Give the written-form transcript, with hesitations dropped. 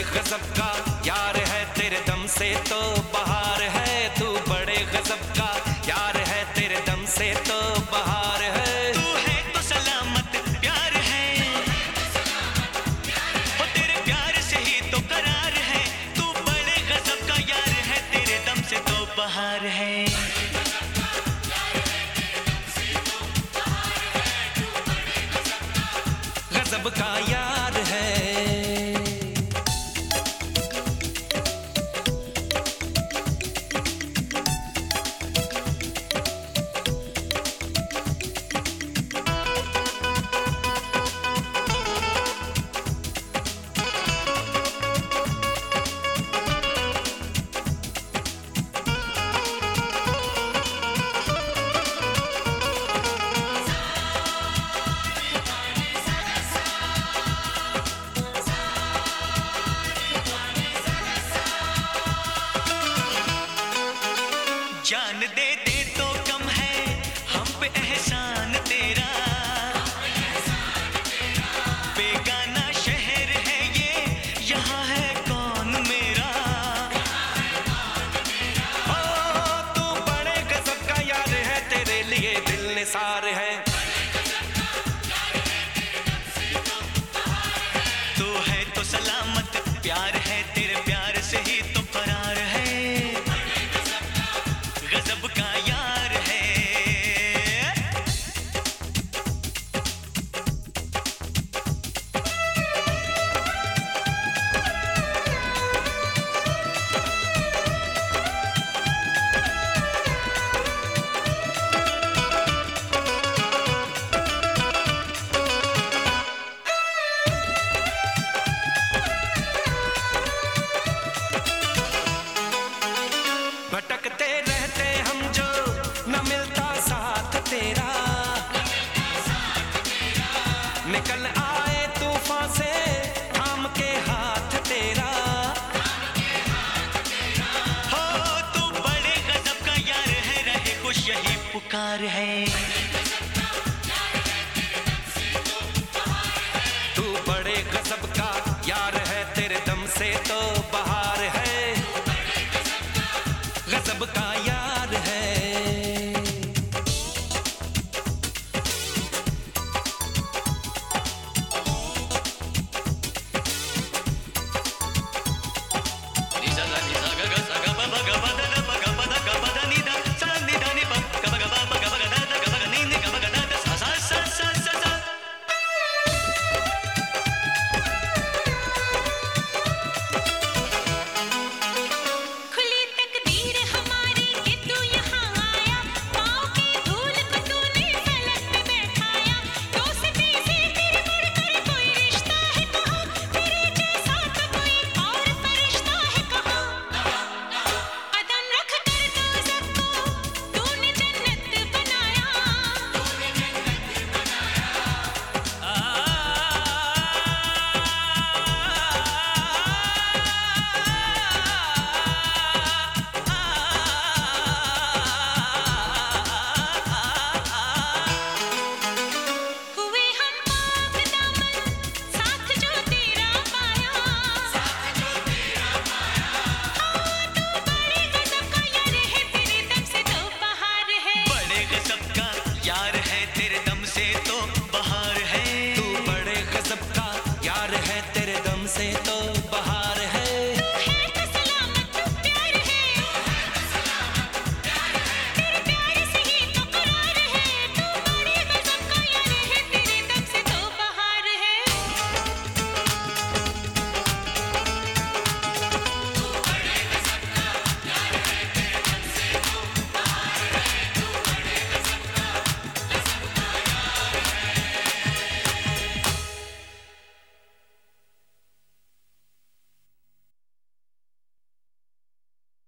गजब का यार है, तेरे दम से तो बहार है। तू बड़े गजब का यार है, तेरे दम से तो बहार है। तू है तो सलामत प्यार है, वो तेरे प्यार से ही तो करार है। तू बड़े गजब का यार है, तेरे दम से तो बहार है। गजब का यार है। जान दे दे तो कम है हम पे एहसान तेरा, बेगाना शहर है ये, यहाँ है कौन मेरा। ओ तू बड़े गजब का यार है, तेरे लिए दिल निसार है। तू है तो सलामत प्यार है, तेरे प्यार से ही तो फरार है। गजब का यार है। भटकते रहते हम जो, न मिलता साथ तेरा। निकल आए तूफान से थाम के हाथ तेरा। हो तू बड़े गजब का यार है, रहे खुश यही पुकार है।